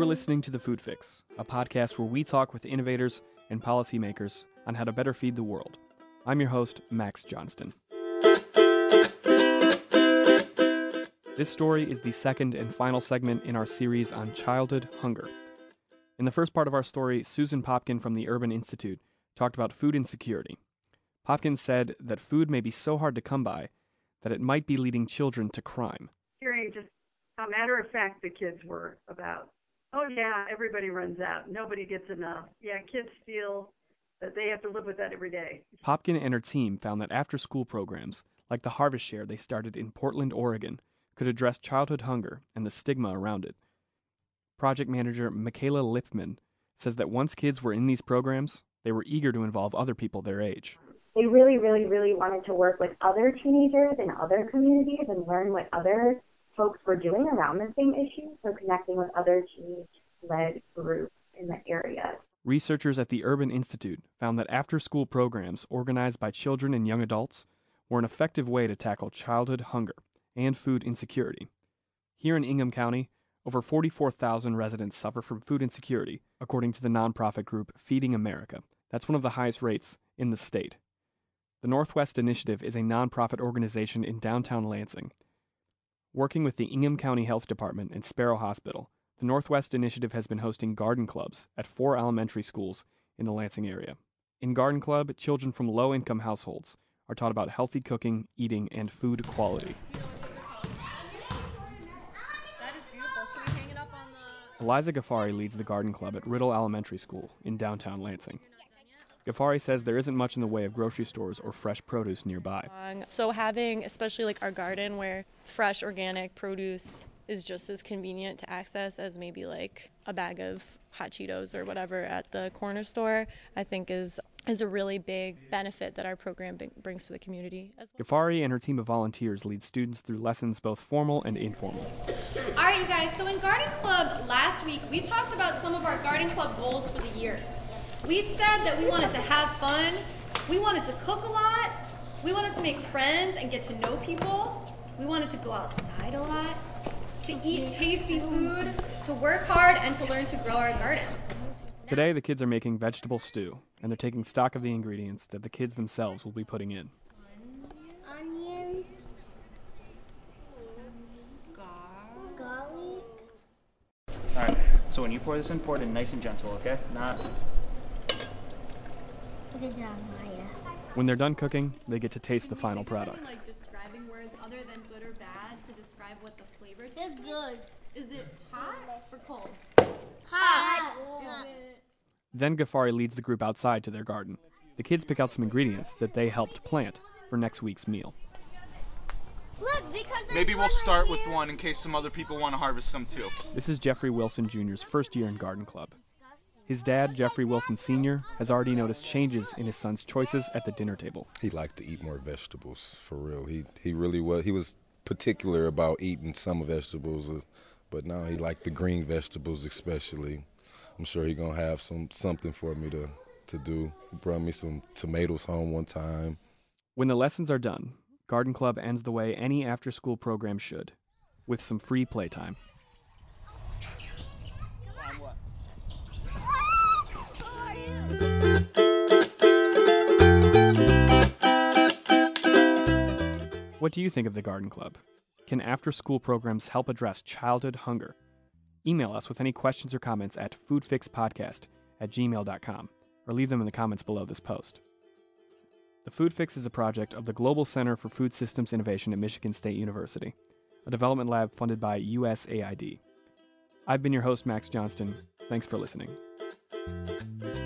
are listening to The Food Fix, a podcast where we talk with innovators and policymakers on how to better feed the world. I'm your host, Max Johnston. This story is the second and final segment in our series on childhood hunger. In the first part of our story, Susan Popkin from the Urban Institute talked about food insecurity. Popkin said that food may be so hard to come by that it might be leading children to crime. Hearing just how matter of fact the kids were about, oh yeah, everybody runs out, nobody gets enough. Yeah, kids feel that they have to live with that every day. Popkin and her team found that after-school programs, like the Harvest Share they started in Portland, Oregon, could address childhood hunger and the stigma around it. Project manager Michaela Lipman says that once kids were in these programs, they were eager to involve other people their age. They really wanted to work with other teenagers in other communities and learn what other folks were doing around the same issue, so connecting with other teenage-led groups in the area. Researchers at the Urban Institute found that after-school programs organized by children and young adults were an effective way to tackle childhood hunger and food insecurity. Here in Ingham County, over 44,000 residents suffer from food insecurity, according to the nonprofit group Feeding America. That's one of the highest rates in the state. The Northwest Initiative is a nonprofit organization in downtown Lansing. Working with the Ingham County Health Department and Sparrow Hospital, the Northwest Initiative has been hosting garden clubs at 4 elementary schools in the Lansing area. In Garden Club, children from low-income households are taught about healthy cooking, eating, and food quality. That is beautiful. Should we hang it up on the... Eliza Ghaffari leads the Garden Club at Riddle Elementary School in downtown Lansing. Ghaffari says there isn't much in the way of grocery stores or fresh produce nearby. So having, especially like our garden where fresh organic produce is just as convenient to access as maybe like a bag of hot Cheetos or whatever at the corner store, I think is a really big benefit that our program brings to the community as well. Ghaffari and her team of volunteers lead students through lessons both formal and informal. All right, you guys, so in Garden Club last week, we talked about some of our Garden Club goals for the year. We said that we wanted to have fun, we wanted to cook a lot, we wanted to make friends and get to know people, we wanted to go outside a lot, to eat tasty food, to work hard, and to learn to grow our garden. Today, the kids are making vegetable stew, and they're taking stock of the ingredients that the kids themselves will be putting in. Onions, garlic. All right, so when you pour this in, pour it in nice and gentle, okay? Not... Good job, Maya. When they're done cooking, they get to taste the final product. Like describing words other than good or bad to describe what the flavor tastes It's good. Is it hot or cold? Hot. Is it... Then Ghaffari leads the group outside to their garden. The kids pick out some ingredients that they helped plant for next week's meal. Look, because maybe we'll start with one in case some other people want to harvest some too. This is Jeffrey Wilson Jr.'s first year in Garden Club. His dad, Jeffrey Wilson Sr., has already noticed changes in his son's choices at the dinner table. He liked to eat more vegetables, for real. He really was. He was particular about eating some vegetables, but now he liked the green vegetables especially. I'm sure he's going to have something for me to do. He brought me some tomatoes home one time. When the lessons are done, Garden Club ends the way any after-school program should, with some free playtime. What do you think of the Garden Club? Can after-school programs help address childhood hunger? Email us with any questions or comments at foodfixpodcast@gmail.com or leave them in the comments below this post. The Food Fix is a project of the Global Center for Food Systems Innovation at Michigan State University, a development lab funded by USAID. I've been your host, Max Johnston. Thanks for listening.